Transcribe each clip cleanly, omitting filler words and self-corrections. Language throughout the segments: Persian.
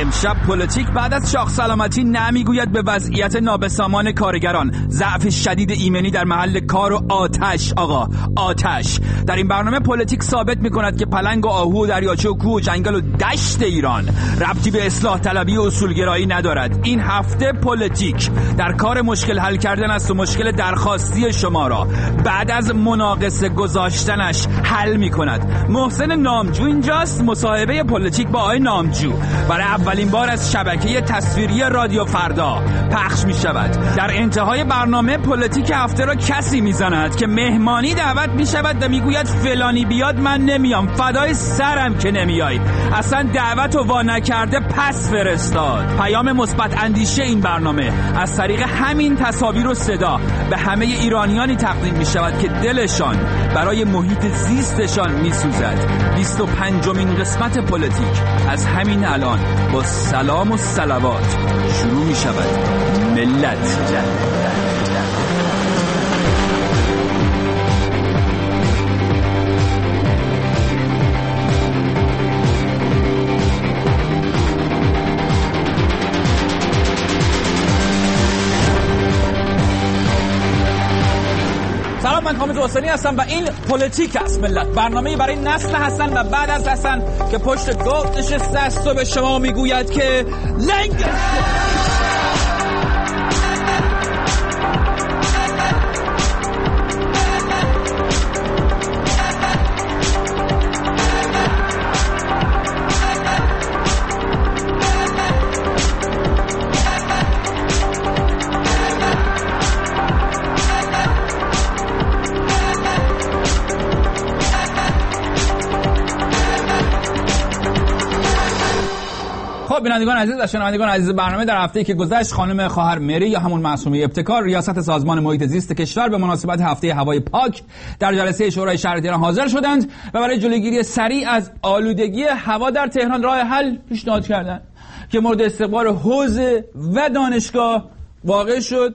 امشب پلیتیک بعد از شاخ سلامتی نمیگوید به وضعیت نابسامان کارگران، ضعف شدید ایمنی در محل کار و آتش. آقا آتش. در این برنامه پلیتیک ثابت میکند که پلنگ و آهو و دریاچه و کوه و جنگل و دشت ایران ربطی به اصلاح طلبی و اصولگرایی ندارد. این هفته پلیتیک در کار مشکل حل کردن است و مشکل درخواستی شما را بعد از مناقصه گذاشتنش حل میکند. محسن نامجو اینجاست. مصاحبه پلیتیک با آقای نامجو برای اولین بار از شبکه تصویری رادیو فردا پخش می شود. در انتهای برنامه پلیتیک هفته را کسی می زند که مهمانی دعوت می شود و می گوید فلانی بیاد من نمیام، فدای سرم که نمیای، اصلا دعوت و وا نکرده پس فرستاد. پیام مثبت اندیشه این برنامه از طریق همین تصاویر و صدا به همه ایرانیانی تقدیم می شود که دلشان برای محیط زیستشان می سوزد. 25مین قسمت پلیتیک از همین الان با سلام و صلوات شروع می شود. ملت سلام، من کامل حسینی هستم و این پلیتیک است ملت، برنامه‌ای برای نسل حسن و بعد از حسن که پشت گفت نشسته است و به شما میگوید که لنگ بینندگان عزیز و شنوندگان عزیز برنامه، در هفته‌ای که گذشت خانم خواهر مری یا همون معصومه ابتکار ریاست سازمان محیط زیست کشور به مناسبت هفته هوای پاک در جلسه شورای شهر تهران حاضر شدند و برای جلوگیری سریع از آلودگی هوا در تهران راه حل پیشنهاد کردند که مورد استقبال حوزه و دانشگاه واقع شد.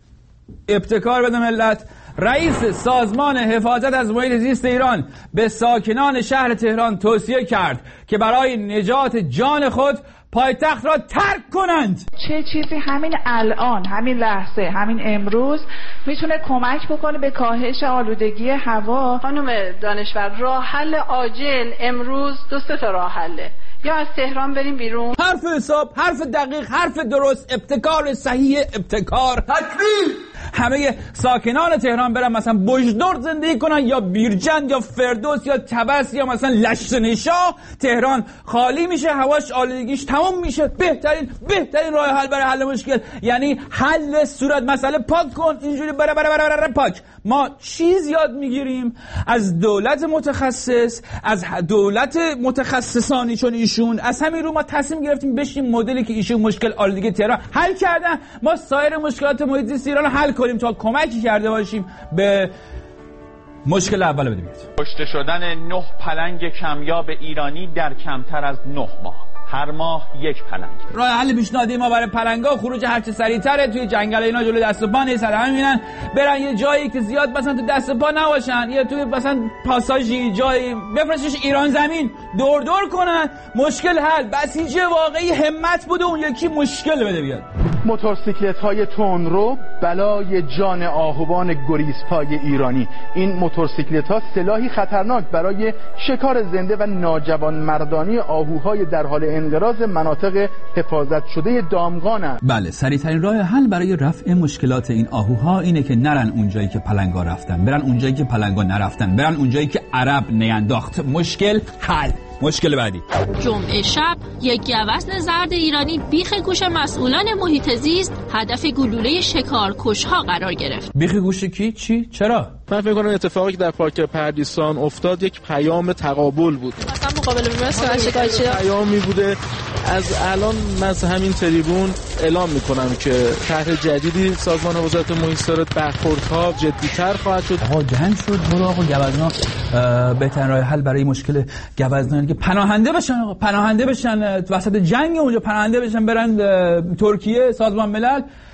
ابتکار بده ملت رئیس سازمان حفاظت از محیط زیست ایران به ساکنان شهر تهران توصیه کرد که برای نجات جان خود پایتخت را ترک کنند. چه چیزی همین الان، همین لحظه، همین امروز میتونه کمک بکنه به کاهش آلودگی هوا؟ خانم دانشور، راه حل عاجل امروز 2 تا راه حله. یا از تهران بریم بیرون. حرف حساب، حرف دقیق، حرف درست، ابتکار صحیح، ابتکار تکمیل. همه ساکنان تهران برن مثلا بجنورد زندگی کنن یا بیرجند یا فردوس یا طبس یا مثلا لشت‌نشاه، تهران خالی میشه، هواش آلودگیش تمام میشه. بهترین راه حل برای حل مشکل یعنی حل صورت مسئله پاک کن. اینجوری بره پاک. ما چیز یاد میگیریم از دولت متخصص، از دولت متخصصانی چون ایشون، از همین رو ما تصمیم گرفتیم بشیم مدلی که ایشون مشکل آلودگی تهران حل کردن، ما سایر مشکلات محیط زیست ایران حل کنیم تا کمکی کرده باشیم به مشکل اول. بده بیاد کشته شدن 9 پلنگ کمیاب ایرانی در کمتر از 9 ماه. هر ماه 1 پلنگ. راه حل پیشنهادی ما برای پلنگا خروج هرچه سریعتره توی جنگل اینا جلوی دست و پا نیست، همه میبینن برن یه جایی که زیاد مثلا تو دست و پا نباشن، یا توی مثلا پاساژی جایی بفرستش ایران زمین دور کنن، مشکل حل. بسیج واقعی همت بوده اون یکی مشکل بده بیاد. موتورسیکلت‌های تندرو بلای جان آهوان گریزپای ایرانی. این موتورسیکلت‌ها سلاحی خطرناک برای شکار زنده و ناجوان مردانی آهوهای در حال انقراض مناطق حفاظت شده دامغانند. بله، سریع‌ترین راه حل برای رفع مشکلات این آهوها اینه که نرن اونجایی که پلنگا رفتن، برن اونجایی که پلنگا نرفتن، برن اونجایی که عرب نینداخت. مشکل حل. مشکل بعدی. جمعه شب یک گوزن زرد ایرانی بیخ گوش مسئولان محیط زیست هدف گلوله شکارکش‌ها قرار گرفت. بیخ گوش کی؟ چی؟ چرا؟ من فکر کنم اتفاقی که در پارک پردیسان افتاد یک پیام تقابل بود. مثلا مقابله مثلا شکارچی پیامی بوده. از الان من همین تریبون اعلام میکنم که طرح جدیدی سازمان حفاظت محیط داره، برخوردها جدی‌تر خواهد شد. آقا دهن شد برو آقا گوزنا بهترین راه حل برای مشکل گوزنان که پناهنده بشن. آقا پناهنده بشن وسط جنگ اونجا، پناهنده بشن برن ترکیه، سازمان ملل.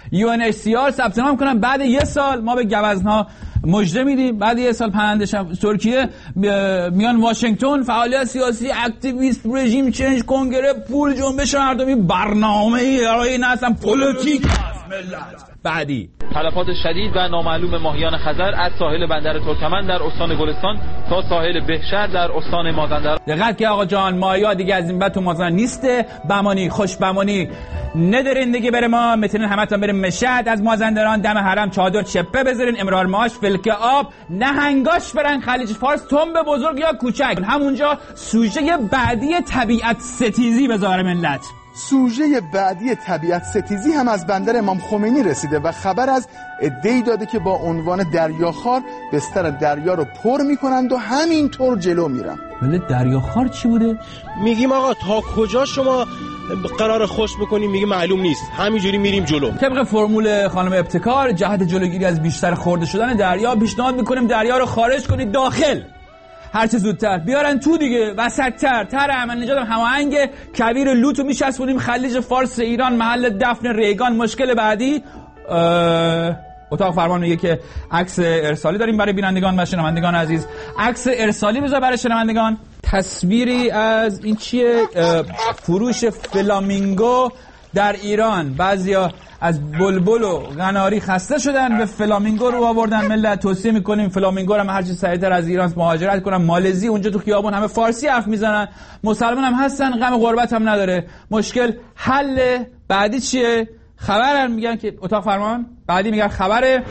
UNHCR ثبت نام کنن بعد یه سال ما به گوزن‌ها مژده میدیم، بعد یه سال پرنده ترکیه میان واشنگتن، فعالیت سیاسی، اکتیویست، رژیم چنج، کنگره، پول، جنبش مردمی، برنامه‌ای برای این اصلا پلیتیک است ملت. بعدی تلفات شدید و نامعلوم ماهیان خزر از ساحل بندر ترکمن در استان گلستان تا ساحل بهشهر در استان مازندران. دقت که آقا جان ماهیا دیگه از این بعد تو مازندران نیسته، بمانی خوش بمانی ندارین دیگه. بره ما میتونین همتون بریم مشهد، از مازندران دم حرم چادر چپه بذارین، امرار ماش، فلک آب، نهنگاش برن خلیج فارس، تنب بزرگ یا کوچک. همونجا سوژه بعدی طبیعت ستیزی بذاره ملت. سوژه بعدی طبیعت ستیزی هم از بندر امام خمینی رسیده و خبر از عده‌ای داده که با عنوان دریاخوار بستر دریا رو پر میکنند و همینطور جلو میرن. ولی دریاخوار چی بوده؟ میگیم آقا تا کجا شما قرار خوش بکنیم، میگه معلوم نیست، همینجوری میریم جلو. طبق فرمول خانم ابتکار جهت جلوگیری از بیشتر خورده شدن دریا پیشنهاد میکنیم دریا رو خارج کنید داخل، هر چه زودتر بیارن تو دیگه، وسط‌تر. تر امن نژاد هماهنگ کویر لوتو میچسبونیم خلیج فارس ایران محل دفن ریگان. مشکل بعدی اتاق فرمان میگه که عکس ارسالی داریم برای بینندگان و شنوندگان عزیز. عکس ارسالی بذار برای شنوندگان. تصویری از این چیه؟ فروش فلامینگو در ایران. بعضیا از بلبل و قناری خسته شدن، به فلامینگو رو آوردن. ملت توصیه میکنیم فلامینگو رو هر چه سریعتر از ایران مهاجرت کنن. مالزی اونجا تو خیابون همه فارسی حرف میزنن، مسلمان هم هستن، غم غربت هم نداره. مشکل حل. بعدی چیه؟ خبرن میگن که اتاق فرمان بعدی میگن خبر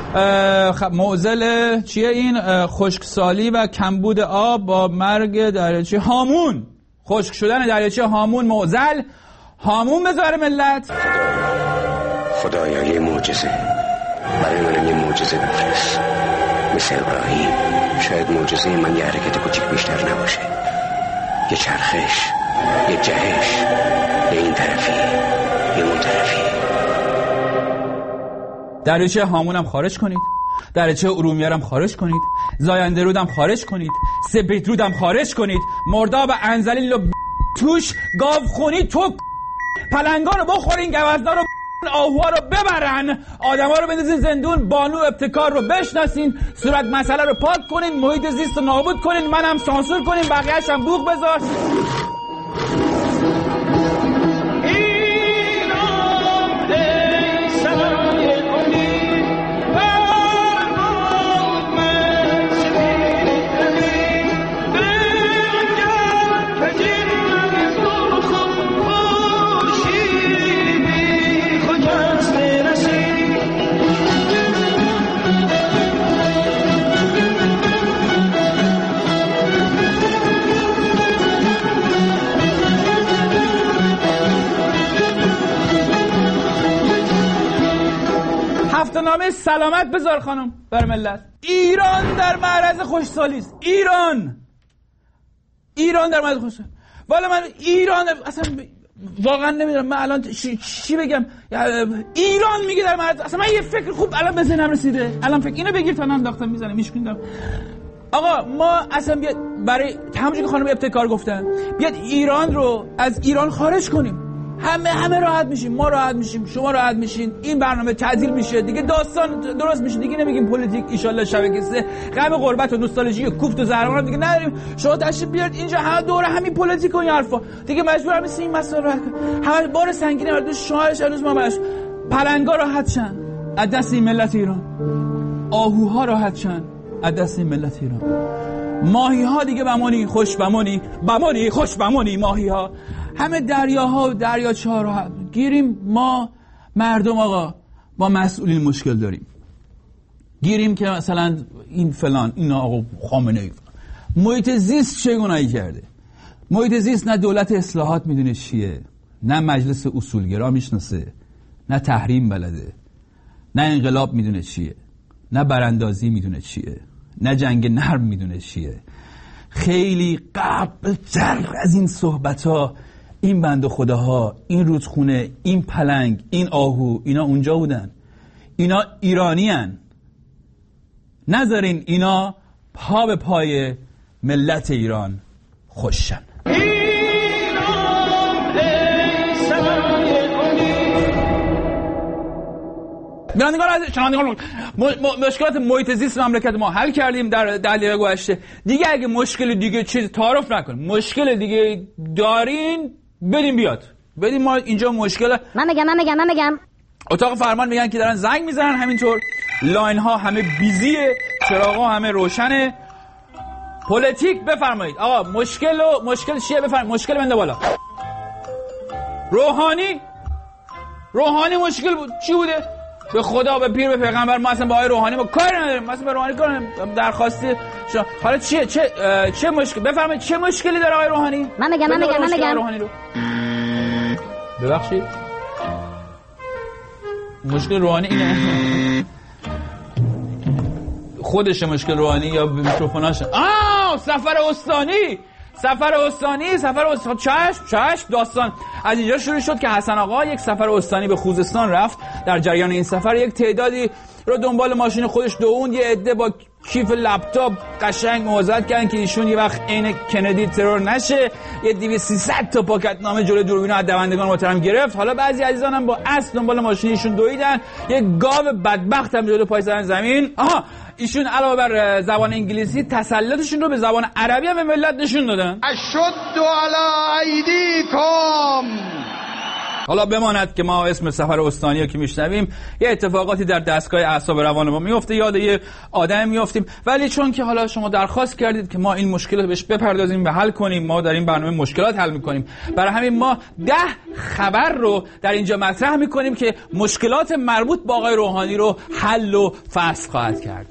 معضل چیه این؟ خشکسالی و کمبود آب با مرگ دریاچه هامون. خشک شدن دریاچه هامون معضل. هامون بذاره ملت. خدایا یه معجزه برای من، یه معجزه بفرست مثل ابراهیم. شاید معجزه من یه حرکت کوچیک بیشتر نباشه، یه چرخش، یه جهش، یه این طرفی یه اون طرفی. دریاچه هامون هم خارج کنید، دریاچه ارومیه هم خارج کنید، زاینده رود هم خارج کنید، سپید رود هم خارج کنید، مرداب انزلیل رو توش گاو خونی تو پلنگا رو بخورین، گوزنا رو آهوها رو ببرن، آدما رو بندازین زندون، بانو ابتکار رو بشناسین، صورت مسئله رو پاک کنین، محیط زیست رو نابود کنین، منم سانسور کنین، بقیه‌اش هم بوق بذار. نامه سلامت بذار خانم بر ملت. ایران در معرض خوشسالی است. ایران در معرض خوشسالی. والا من ایران اصلا واقعا نمیدونم من الان چی بگم. ایران میگه در معرض، اصلا من یه فکر خوب الان به ذهنم رسیده، الان فکر اینو بگیر تا انداختم میزنه میشکوندم. آقا ما اصلا بیاد برای همونجوری که خانم ابتکار گفتن بیاد ایران رو از ایران خارج کنیم، همه راحت میشیم، ما راحت میشیم، شما راحت میشین، این برنامه تعطیل میشه دیگه، داستان درست میشه دیگه، نمیگیم پلیتیک ان شاءالله شبکه 3 غم غربت و نوستالژی و کوفت و زهرمار دیگه نداریم. شما تشریف بیارید اینجا همه دوره همین پلیتیک و این حرفا دیگه، مجبورم نیست این مسائل رو همه بار سنگینه بر دوش شمارش هنوز ما باش. پلنگا راحت شن از دست این ملت ایران، آهوها راحت شن از دست این ملت ایران، ماهی ها دیگه بمانی خوش بمانی خوش بمانی، ماهی ها همه دریاها و دریاچه ها رو گیریم. ما مردم آقا با مسئولین مشکل داریم، گیریم که مثلا این فلان این آقا خامنه ای محیط زیست چه گناهی کرده. محیط زیست نه دولت اصلاحات میدونه چیه، نه مجلس اصولگرا میشناسه، نه تحریم بلده، نه انقلاب میدونه چیه، نه براندازی میدونه چیه، نه جنگ نرم میدونه چیه. خیلی قبل‌تر از این صحبت‌ها این بنده خداها، این رودخونه، این پلنگ، این آهو، اینا اونجا بودن، اینا ایرانی هن. نذارین اینا پا به پای ملت ایران خوشن. شنوندگان مشکلات محیط زیست مملکت ما حل کردیم در دقیقه گذشته. دیگه اگه مشکل دیگه چیز تعارف نکنیم، مشکل دیگه دارین بدیم بیاد، بدیم ما اینجا مشکل. من بگم اتاق فرمان میگن که دارن زنگ میزنن، همینطور لاین ها همه بیزیه، چراغ ها همه روشنه. پلیتیک بفرمایید آقا، مشکل چیه؟ بفرمایید. مشکل بنده بالا. روحانی مشکل بود. چی بوده؟ به خدا، به پیر، به پیغمبر، ما اصلا با آقای روحانی ما کار نداریم، ما اصلا به روحانی کار نداریم. درخواستی شما حالا چه مشکل؟ بفرمایید چه مشکلی داره آقای روحانی؟ من بگم ببخشید مشکل روحانی اینه. خودش مشکل روحانی یا میکروفوناش؟ سفر استانی. چشم داستان از اینجا شروع شد که حسن آقا یک سفر استانی به خوزستان رفت. در جریان این سفر یک تعدادی رو دنبال ماشین خودش دووند، یه عده با کیف لپتاپ قشنگ موازات کردن که ایشون یه وقت عین کندی ترور نشه. یه 200-300 تا پاکت نامه جلوی دوربین از دوندگان محترم گرفت. حالا بعضی عزیزانم با اسب دنبال ماشین ایشون دویدن. یه گاو بدبخت هم جلوی پای زدن زمین. ایشون علاوه بر زبان انگلیسی تسلطشون رو به زبان عربی هم به ملت نشون دادن. اشد علی ایدیکم. حالا بماند که ما اسم سفر استانی رو که میشنویم یه اتفاقاتی در دستگاه اعصاب روان ما میفته، یاد یه آدم میافتیم. ولی چون که حالا شما درخواست کردید که ما این مشکل رو بهش بپردازیم و حل کنیم، ما در این برنامه مشکلات حل میکنیم. برای همین ما 10 خبر رو در اینجا مطرح میکنیم که مشکلات مربوط با آقای روحانی رو حل و فصل خواهد کرد.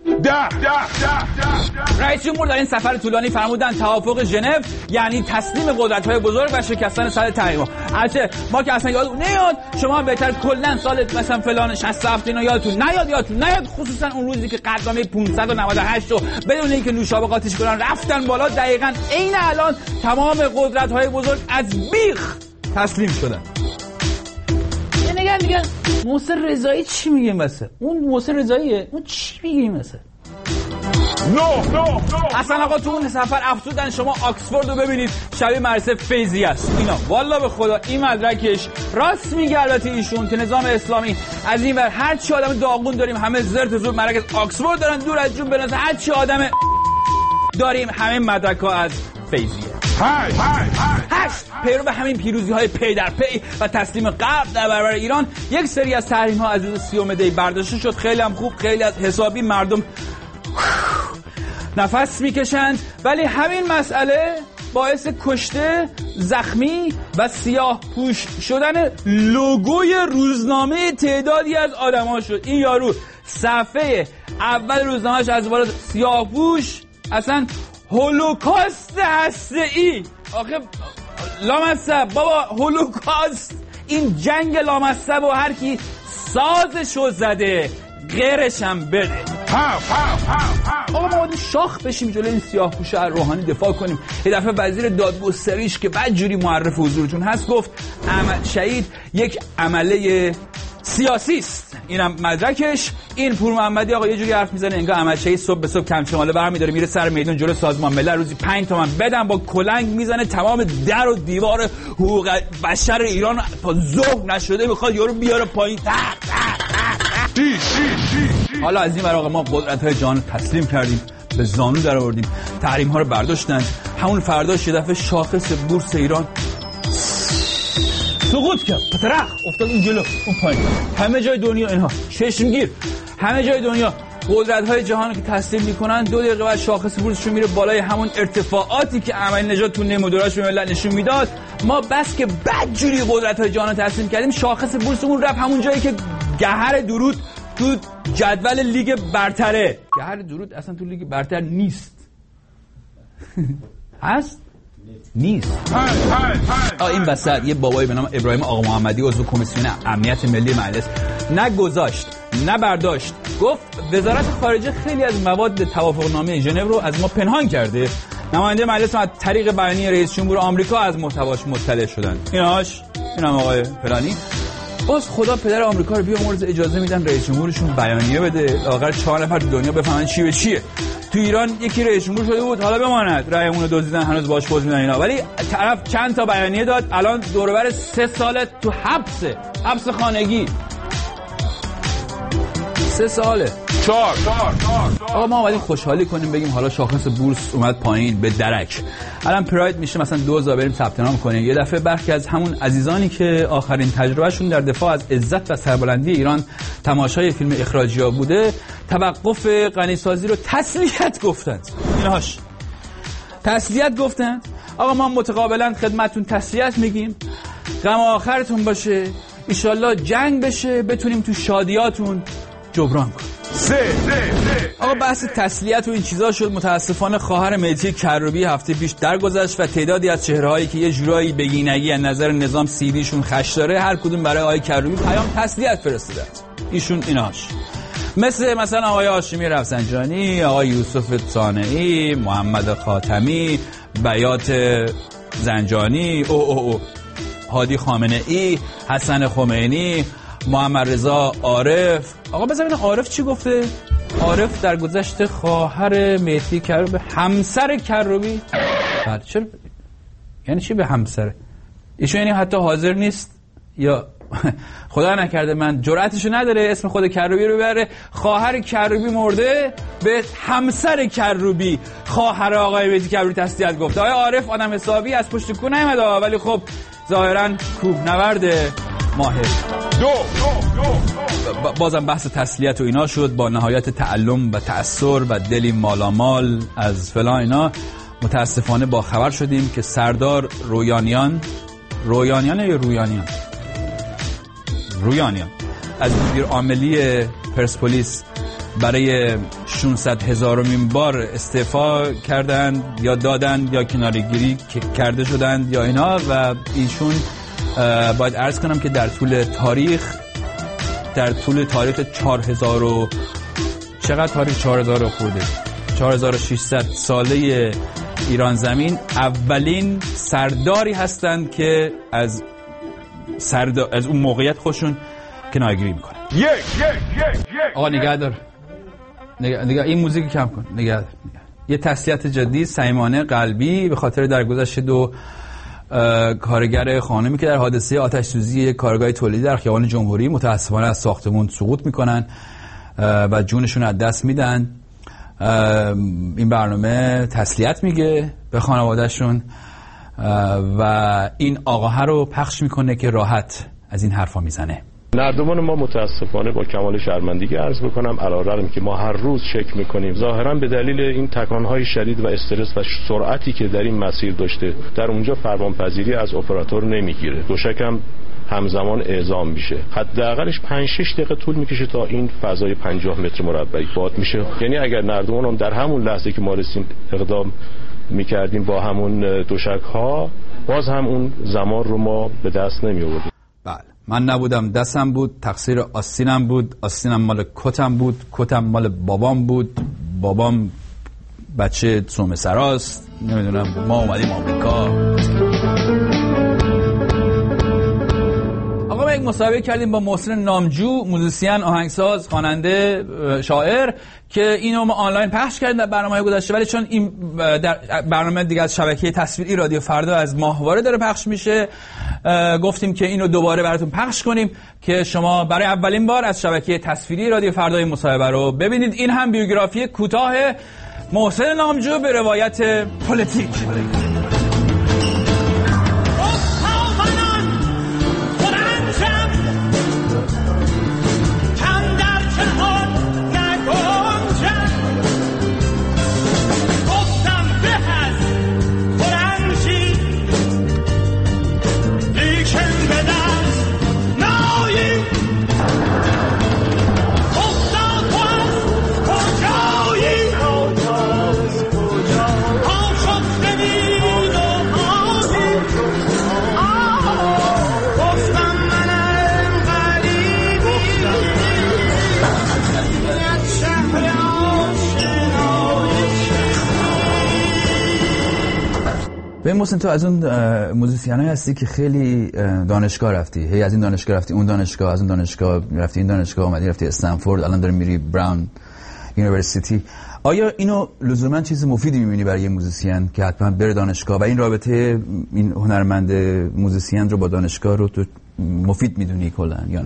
رئیس جمهور در این سفر طولانی فرمودن توافق ژنو یعنی تسلیم قدرت‌های بزرگ و شکستن سد تحریم‌ها. البته ما که اصلا یاد نیاد، شما بهتر کلا سال مثلا فلان 67 اینو یادتون نیاد، خصوصا اون روزی که قدنامه 598 رو بدون اینکه نوشابه قاطیش کنن رفتن بالا. دقیقاً عین الان تمام قدرت‌های بزرگ از بیخ تسلیم شدن. دیگه محسن رضایی چی میگه مثلا؟ اون محسن رضاییه، اون چی میگه مثلا؟ اصلا آقا تو اون سفر افزودن شما آکسفورد رو ببینید شبیه مدرسه فیضی است. اینا والله به خدا این مدرکش راست میگه. البته ایشون که نظام اسلامی از این ور هر چی آدم داغون داریم همه زرت و زور مدرک آکسفورد دارن، دور از جون بنازه هر چی آدم داریم همه مدرک‌ها از فیضیه. پیرو به همین پیروزی های پی در پی و تسلیم غرب در برابر ایران یک سری از تحریم ها از روز 30 دی برداشته شد. خیلی هم خوب، خیلی از حسابی مردم نفس میکشند. ولی همین مسئله باعث کشته، زخمی و سیاه پوش شدن لوگوی روزنامه تعدادی از آدم ها شد. این یارو صفحه اول روزنامهش از بالا سیاه پوش، اصلا هولوکاست هسته‌ای. آخه لامصب بابا، هولوکاست، این جنگ لامصب و هر کی سازشو زده غیرش هم بده. آقا ما باید شاخ بشیم جلوی این سیاه پوش روحانی دفاع کنیم. یه دفعه وزیر دادگستریش که بعد جوری معرف حضورتون هست گفت شهید یک عمله سیاسی است. اینم مدرکش. این پور محمدی آقا یه جوری حرف میزنه انگار احمد شهید صبح به صبح کمشماله برمی‌داره میره سر میدون جلو سازمان ملل روزی 5 تومن بدن با کلنگ میزنه تمام در و دیوار حقوق بشر ایران تا ظهر نشده میخواد یارو بیاره پایین. حالا از این ور آقا ما قدرت‌های جهان تسلیم کردیم، به زانو در آوردیم، تحریم‌ها رو برداشتن. همون فرداش یه دفعه شاخص بورس ایران سقوط کرد، پترخ افتاد اون جلو اون پایین. همه جای دنیا اینها چشمگیر، همه جای دنیا قدرت‌های جهان که تسلیم میکنن 2 دقیقه بعد شاخص بورسشون میره بالای همون ارتفاعاتی که احمدی نژاد تو نموداراش به ملت نشون میداد. ما بس که بدجوری قدرت‌های جهان تسلیم کردیم شاخص بورسمون رفت همون جایی که گهر درود تو جدول لیگ برتره. گهر درود اصلا تو لیگ برتر نیست. هست؟ نیست. این وسط یه بابایی به نام ابراهیم آقا محمدی عضو کمیسیون امنیت ملی مجلس نگذاشت، نه برداشت، گفت وزارت خارجه خیلی از مواد توافقنامه ژنو رو از ما پنهان کرده. نماینده مجلس از طریق بیانیه رئیس جمهور آمریکا از محتواش مطلع شدن. اینم آقای فلانی. باز خدا پدر آمریکا رو بیامرزه اجازه میدن رئیس جمهورشون بیانیه بده لااقل 4 نفر دنیا بفهمن چی به چیه. تو ایران یکی رئیس جمهور شده بود، حالا بماند رأیمون رو دزدیدن هنوز باش پوز میدن اینا، ولی طرف چند تا بیانیه داد، الان دور و بر 3 سال تو حبس خانگی. 3 ساله. 4. آقا ما اومدیم خوشحالی کنیم، بگیم حالا شاخص بورس اومد پایین به درک. الان پراید میشه مثلا 2000 بریم ثبت نام کنیم. یه دفعه برخی از همون عزیزانی که آخرین تجربهشون در دفاع از عزت و سربلندی ایران تماشای فیلم اخراجی‌ها بوده، توقف غنیسازی رو تسلیت گفتند. اینهاش تسلیت گفتند. آقا ما متقابلا خدمتتون تسلیت میگیم، غم آخرتون باشه، ایشالله جنگ بشه، بتونیم تو شادیاتون جبران کنیم. آقا بحث تسلیت و این چیزا شد. متاسفانه خواهر مهدی کروبی هفته پیش درگذشت و تعدادی از چهره‌هایی که یه جورایی بگینگی از نظر نظام سی‌ویشون خش داره، هر کدوم برای آقای کروبی پیام تسلیت فرستادند. ایشون ایناش مثلا آقای هاشمی رفسنجانی، آقای یوسف صانعی، محمد خاتمی، بیات زنجانی، هادی خامنه‌ای، حسن خمینی، محمد رضا عارف. آقا بذارید عارف چی گفته؟ عارف در گذشته خواهر مهدی کروبی، همسر کروبی. بله چرا؟ یعنی چی به همسر؟ ایشون یعنی حتی حاضر نیست یا خدا نکرده من جرأتشو نداره اسم خود کروبی رو ببره. خواهر کروبی مرده، به همسر کروبی خواهر آقای مهدی کروبی تسلیت گفته. آقای عارف آدم حسابی از پشت کو نیومده، ولی خب ظاهرا کوه نورد ماهر. بازم بحث تسلیت و اینا شد با نهایت تعلم و تأثر و دلی مالامال از فلان اینا. متاسفانه با خبر شدیم که سردار رویانیان یا رویانیان از مدیر عاملی پرسپولیس برای 600,000مین بار استعفا کردند یا دادند یا کناره‌گیری کرده شدند یا اینا. و ایشون باید عرض کنم که در طول تاریخ 4000 چقدر تاریخ 4000 خورده 4600 ساله ایران زمین اولین سرداری هستند که از اون موقعیت خودشون کناره‌گیری میکنن. آقا نگه دار این موزیک کم کن. نگه دار. یه تسلیت جدی صمیمانه قلبی به خاطر درگذشت 2 کارگر خانمی که در حادثه آتش سوزی کارگاه تولیدی در خیابان جمهوری متاسفانه از ساختمون سقوط میکنن و جونشون از دست میدن. این برنامه تسلیت میگه به خانوادهشون و این آقاها رو پخش میکنه که راحت از این حرفا میزنه. نردبان ما متاسفانه با کمال شرمندگی عرض بکنم علیرغم که ما هر روز چک میکنیم ظاهرا به دلیل این تکانهای شدید و استرس و سرعتی که در این مسیر داشته در اونجا فرمانپذیری از اپراتور نمیگیره. دوشکم همزمان اعزام میشه. حداقلش 5-6 دقیقه طول میکشه تا این فضای 50 متر مربعی باد میشه. یعنی اگر نردبان هم در همون لحظه که ما رسیم اقدام میکردیم با همون دوشک‌ها باز هم اون زمان رو ما به دست نمی آوردیم. بله من نبودم، دستم بود، تقصیر آستینم بود، آستینم مال کتم بود، کتم مال بابام بود، بابام بچه سومه سراست، نمیدونم ما اومدیم آمریکا. آقا ما یک مصاحبه کردیم با محسن نامجو، موزیسین، آهنگساز، خواننده، شاعر که اینو ما آنلاین پخش کردیم در برنامه‌های گذشته، ولی چون این در برنامه دیگه از شبکه تصویری رادیو فردا از ماهواره داره پخش میشه گفتیم که اینو دوباره براتون پخش کنیم که شما برای اولین بار از شبکه تصویری رادیو فردا این مصاحبه رو ببینید. این هم بیوگرافی کوتاه محسن نامجو به روایت پلیتیک. به محسن تو از اون موزیسینایی هستی که خیلی دانشگاه رفتی، هی از این دانشگاه رفتی اون دانشگاه، از اون دانشگاه رفتی این دانشگاه، اومدی رفتی استنفورد، الان داری میری براون یونیورسیتی. آیا اینو لزوما چیز مفیدی می‌بینی برای یه موزیسین که حتما بره دانشگاه و این رابطه این هنرمند موزیسین رو با دانشگاه رو تو مفید می‌دونی کلا یا نه؟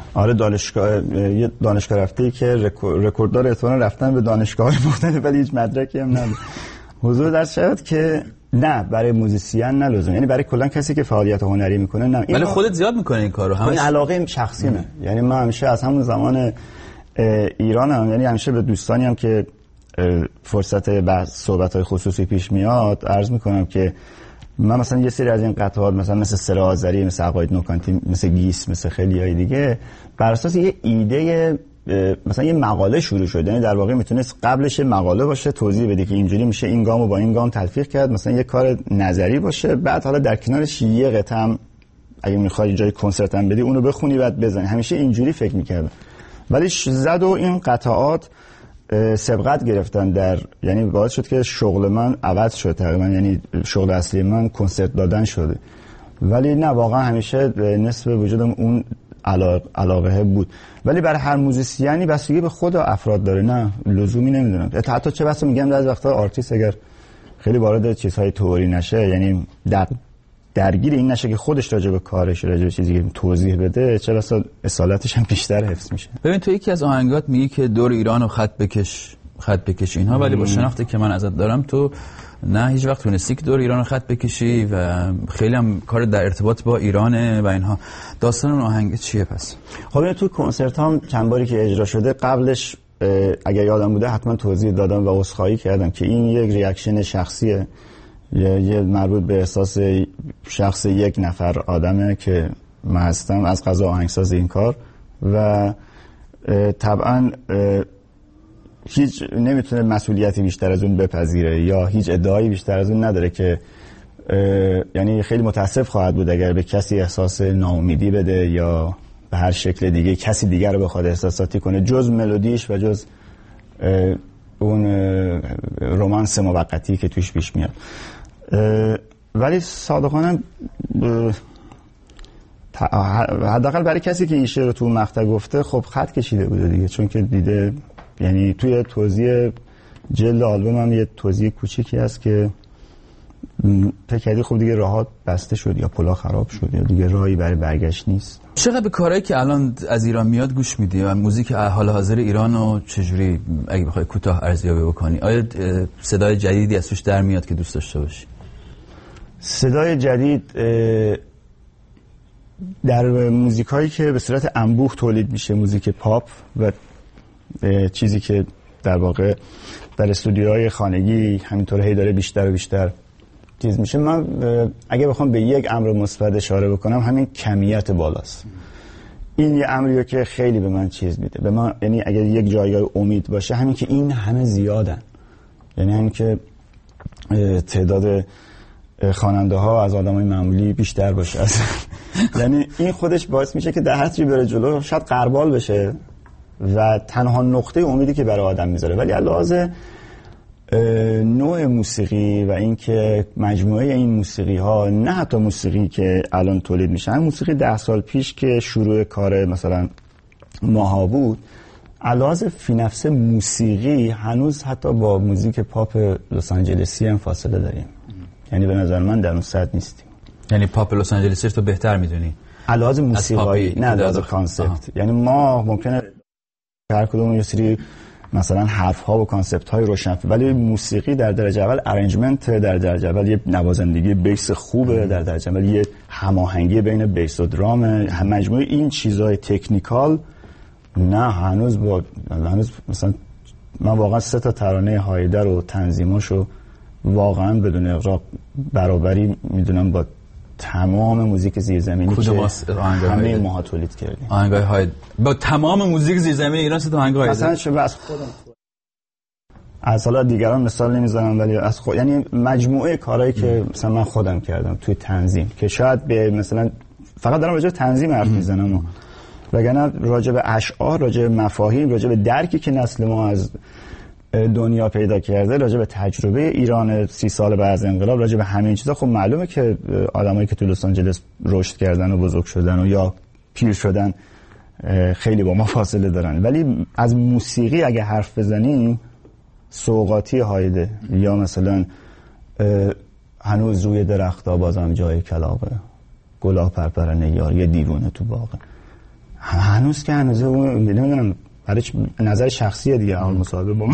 آره یه دانشگاه رفته که رکورددار احتمالاً رفتن به دانشگاه‌های مختلف ولی هیچ مدرکی هم نداره. حضور در شاید که نه برای موزیسین نه لزوم، یعنی برای کلا کسی که فعالیت هنری میکنه نه. ولی خودت زیاد میکنه این کارو، همش علاقه شخصیمه. یعنی من همیشه از همون زمان ایرانم، یعنی همیشه به دوستانی هم که فرصت بحث صحبت‌های خصوصی پیش میاد عرض میکنم که من مثلا یه سری از این قطعات مثل سر آذری، مثل عقاید نوکانتی، مثل گیس، مثل خیلیای دیگه بر اساس یه ایده مثلا یه مقاله شروع شد. یعنی در واقع میتونست قبلش مقاله باشه توضیح بده که اینجوری میشه این گامو با این گام تلفیق کرد، مثلا یه کار نظری باشه، بعد حالا در کنارش یه قطعه هم اگه میخوای جای کنسرت هم بدی اونو بخونی بعد بزنی. همیشه اینجوری فکر میکردم. ولی زد و این قطعات سبقت گرفتن در، یعنی باعث شد که شغل من عوض شد تقریبا، یعنی شغل اصلی من کنسرت دادن شده. ولی نه واقعا همیشه نصف وجودم اون علاقه بود. ولی برای هر موزیسیانی بستگی به خود افراد داره، نه لزومی نمیدونم. حتی چه بسا میگم از وقتا آرتیست اگر خیلی وارد چیزهای تئوری نشه، یعنی درگیر این نشه که خودش راجع به کارش راجع به چیزی که توضیح بده، چه بسا اصالتش هم بیشتر حفظ میشه. ببین تو یکی از آهنگات میگی که دور ایرانو خط بکش اینها، ولی با شناختی که من ازت دارم تو نه هیچ وقت تونستی که دور ایرانو خط بکشی و خیلی هم کار در ارتباط با ایرانه و اینها. داستان اون آهنگ چیه پس؟ خب تو کنسرت هم چند باری که اجرا شده قبلش اگر یادم بوده حتما توضیح دادم و عذرخواهی کردم که این یک ریاکشن شخصیه، یه مربوط به احساس شخص یک نفر آدمه که من هستم از قضا آهنگساز این کار و طبعا هیچ نمیتونه مسئولیتی بیشتر از اون بپذیره یا هیچ ادعایی بیشتر از اون نداره که یعنی خیلی متاسف خواهد بود اگر به کسی احساس ناامیدی بده یا به هر شکل دیگه کسی دیگر رو بخواد احساساتی کنه جز ملودیش و جز اون رومانس موقتی که توش پیش میاد. ولی صادقانه حداقل برای کسی که این شعر رو تو مقطع گفته خب خط کشیده بوده دیگه، چون که دیده. یعنی توی توضیح جلد آلبوم هم یه توضیح کوچیکی هست که فکر کردی خب دیگه راهات بسته شد یا پلا خراب شد یا دیگه راهی برای برگشت نیست. چقدر به کارهایی که الان از ایران میاد گوش میدی و موزیک حال حاضر ایرانو چجوری اگه بخوای کوتاه ارزیابی بکنی؟ آیا صدای جدیدی از توش در میاد که دوست داشته باشی؟ صدای جدید در موزیکایی که به صورت انبوه تولید میشه، موزیک پاپ و چیزی که در واقع در استودیوهای خانگی همینطور هی داره بیشتر و بیشتر چیز میشه، من اگه بخوام به یک امر مثبت اشاره بکنم همین کمیت بالاست. این یه امریه که خیلی به من چیز میده، به من یعنی اگه یک جایگاه امید باشه همین که این همه زیادن، یعنی همین که تعداد خواننده ها از آدمای معمولی بیشتر باشه یعنی این خودش باعث میشه که در حدی بره جلو شاید غربال بشه و تنها نقطه امیدی که برای آدم میذاره. ولی علاوه نوع موسیقی و اینکه مجموعه این موسیقی ها، نه حتی موسیقی که الان تولید میشن، موسیقی 10 سال پیش که شروع کار مثلا ماها بود، علاوه فی نفس موسیقی هنوز حتی با موزیک پاپ لس آنجلسی هم فاصله داریم. یعنی به نظر من در اون سطح نیستیم. یعنی پاپ لس آنجلسی تو بهتر میدونی؟ علاوه موسیقی نه علاوه کانسپت. یعنی ما ممکنه هر کدوم یه سری مثلا حرف ها و کانسپت های روشن، ولی موسیقی در درجه اول ارنجمنت، در درجه اول یه نوازندگی بیس خوبه، در درجه اول یه هماهنگی بین بیس و درام، مجموعه این چیزهای تکنیکال نه هنوز مثلا من واقعا 3 تا ترانه هایدر و تنظیماشو واقعا بدون اغراق برابری میدونم با تمام موزیک زیرزمینی که همه ماها تولید کردیم. آهنگای هاید با تمام موزیک زیرزمینی ایران 3 تا آهنگ هاید مثلا شبه از خودم از حالا دیگران مثال نمیزنم، ولی از خود یعنی مجموعه کارهایی که مثلا من خودم کردم توی تنظیم که شاید به مثلا فقط دارم راجع به تنظیم حرف میزنم وگرنه راجع به اشعار، راجع به مفاهیم، راجع به درکی که نسل ما از دنیا پیدا کرده، راجع به تجربه ایران 30 سال بعد از انقلاب، راجع به همین چیزا خب معلومه که آدمایی که تو لس آنجلس رشد کردن و بزرگ شدن و یا پیر شدن خیلی با ما فاصله دارن. ولی از موسیقی اگه حرف بزنیم سوغاتی هایده یا مثلا هنوز روی درخت‌ها بازم جای کلاغه، گلاب پرپرنه یار، یه دیوونه تو باغه، هنوز که هنوز اون نمیدونم برای نظر شخصیه دیگه حال مصاحبه با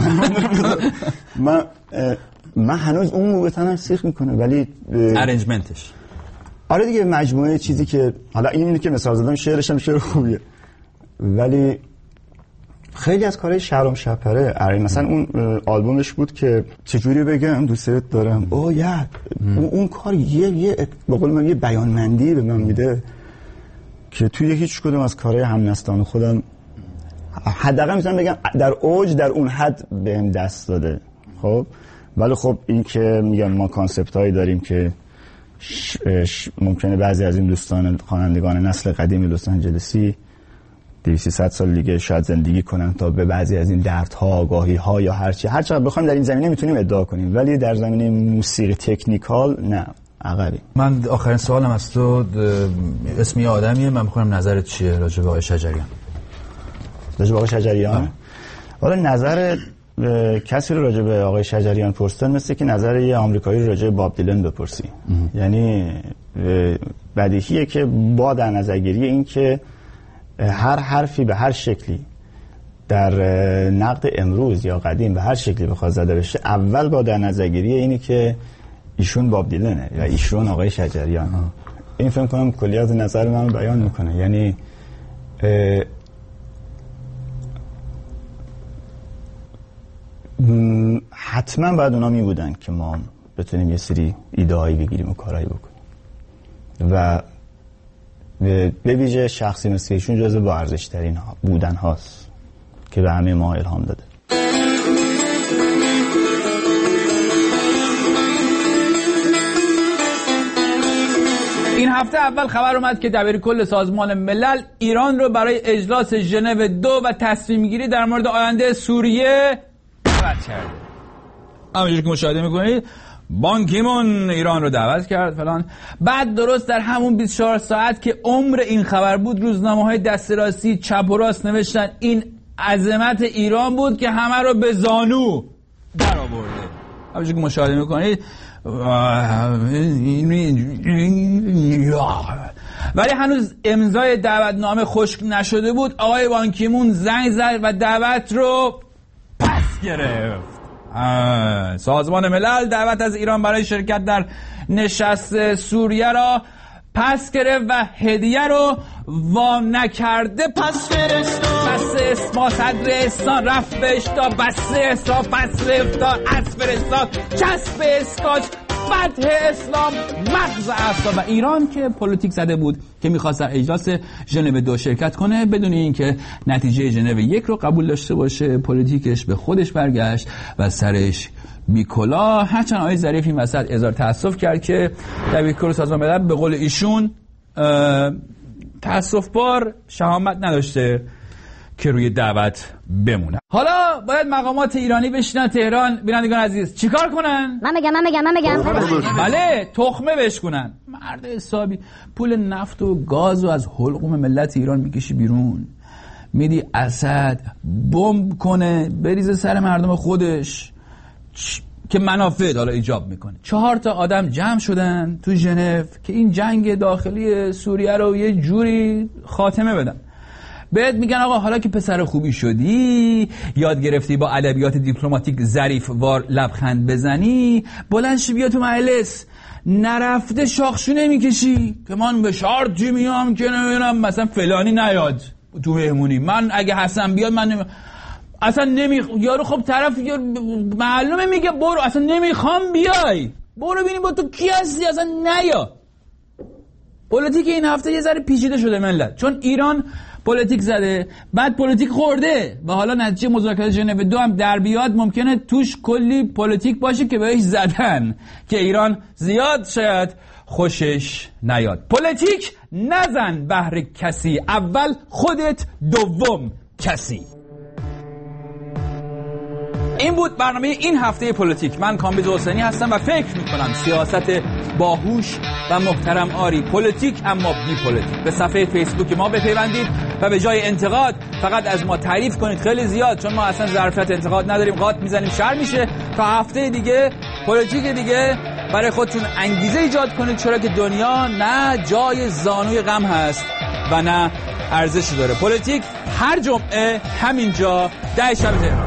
من هنوز اون موقعا سیخ میکنه ولی ارنجمنتش آره دیگه مجموعه چیزی که حالا اینی که مثال زدم شعرش هم شعر خوبیه ولی خیلی از کارهای شهرام شپره مثلا اون آلبومش بود که چجوری بگم دوستت دارم اون کار یه به قول من یه بیانمندی به من میده که توی هیچ کدوم از کارهای همنستان خودم حداقل میتونم بگم در اوج در اون حد بهم دست داده. خب ولی خب این که میگم ما کانسپت هایی داریم که ممکنه بعضی از این دوستان خوانندگان نسل قدیم لس آنجلسی 200 سال دیگه شاید زندگی کنن تا به بعضی از این دردها آگاهی ها یا هر چقدر بخوایم در این زمینه میتونیم ادعا کنیم ولی در زمینه موسیقی تکنیکال نه عقبی. من آخرین سوالم از تو اسمی آدمیه من میخوام نظرت چیه راجع به آقای شجریان؟ راجع به آقای شجریان والا نظر کسی رو راجع به آقای شجریان پرسیدن مثل که نظر یه آمریکایی رو راجع به باب دیلن بپرسی. یعنی بدیهیه که با در نظرگیری این که هر حرفی به هر شکلی در نقد امروز یا قدیم به هر شکلی بخواد زده بشه اول با در نظرگیری اینی که ایشون باب دیلنه یا ایشون آقای شجریان. این فهم کنم کلیات نظر من بیان میکنه. یعنی حتما باید اونا می بودن که ما بتونیم یه سری ایده هایی بگیریم و کارهایی بکنیم و به ویژه شخصی مثل ایشون جزو با ارزش ترین بودن هاست که به همه ما الهام داده. این هفته اول خبر اومد که دبیرکل سازمان ملل ایران رو برای اجلاس ژنو 2 و تصمیم گیری در مورد آینده سوریه دعوت کرده. همونجوری که مشاهده میکنید بان کی مون ایران رو دعوت کرد فلان. بعد درست در همون 24 ساعت که عمر این خبر بود روزنامه‌های دست راستی چپ و راست نوشتن این عظمت ایران بود که همه رو به زانو در آورده. همونجوری که مشاهده میکنید ولی هنوز امضای دعوتنامه خشک نشده بود. آقای بان کی مون زنگ زد و دعوت رو پس گرفت. سازمان ملل دعوت از ایران برای شرکت در نشست سوریه را پس گرفت و هدیه رو وام نکرده پس فرستاد. ما صدر استان رفت بهش تا بسته اسرا پس رفت تا از فرستاد چسب اسکاچ فتح اسلام مغز اعصاب. و ایران که پلیتیک زده بود که میخواست در اجلاس ژنو 2 شرکت کنه بدون اینکه نتیجه ژنو 1 رو قبول داشته باشه پلیتیکش به خودش برگشت و سرش بیکلا. هرچند آقای ظریف این وسط اظهار تأسف کرد که دبیرکل سازمان ملل به قول ایشون تأسف بار شهامت نداشته که روی دعوت بمونه. حالا باید مقامات ایرانی بشینن تهران. بینندگان عزیز چیکار کنن؟ من بگم بله تخمه بشکنن. مرد حسابی پول نفت و گاز و از حلقوم ملت ایران میکشی بیرون میدی اسد بمب کنه بریزه سر مردم خودش که منافع حالا ایجاب میکنه. 4 تا آدم جمع شدن تو ژنو که این جنگ داخلی سوریه رو یه جوری خاتمه بدن. بهت میگن آقا حالا که پسر خوبی شدی یاد گرفتی با ادبیات دیپلماتیک ظریف وار لبخند بزنی بلند شی بیا تو مجلس. نرفته شاخشو نمیکشی که من به شرطی میام که نمیدونم مثلا فلانی نیاد تو مهمونی. من اگه حسن بیاد من اصلا یارو خب طرف معلومه میگه برو اصلا نمیخوام بیای برو ببینیم با تو کی هستی اصلا نیا. پلیتیک این هفته یه ذره پیچیده شده ملت چون ایران پلیتیک زده بعد پلیتیک خورده و حالا نتیجه مذاکرات ژنو 2 هم در بیاد ممکنه توش کلی پلیتیک باشه که بهش زدن که ایران زیاد شاید خوشش نیاد. پلیتیک نزن بهر کسی اول خودت دوم کسی. این بود برنامه این هفته پلیتیک. من کامبیز حسینی هستم و فکر میکنم سیاست باهوش و محترم آری پلیتیک اما بی پلیتیک. به صفحه فیسبوک ما بپیوندید و به جای انتقاد فقط از ما تعریف کنید خیلی زیاد چون ما اصلا ظرفیت انتقاد نداریم. قاط میزنیم شر میشه. تا هفته دیگه پلیتیک دیگه برای خودتون انگیزه ایجاد کنید چرا که دنیا نه جای زانوی غم هست و نه ارزشی داره. پلیتیک هر جمعه همینجا 10 شب تهران.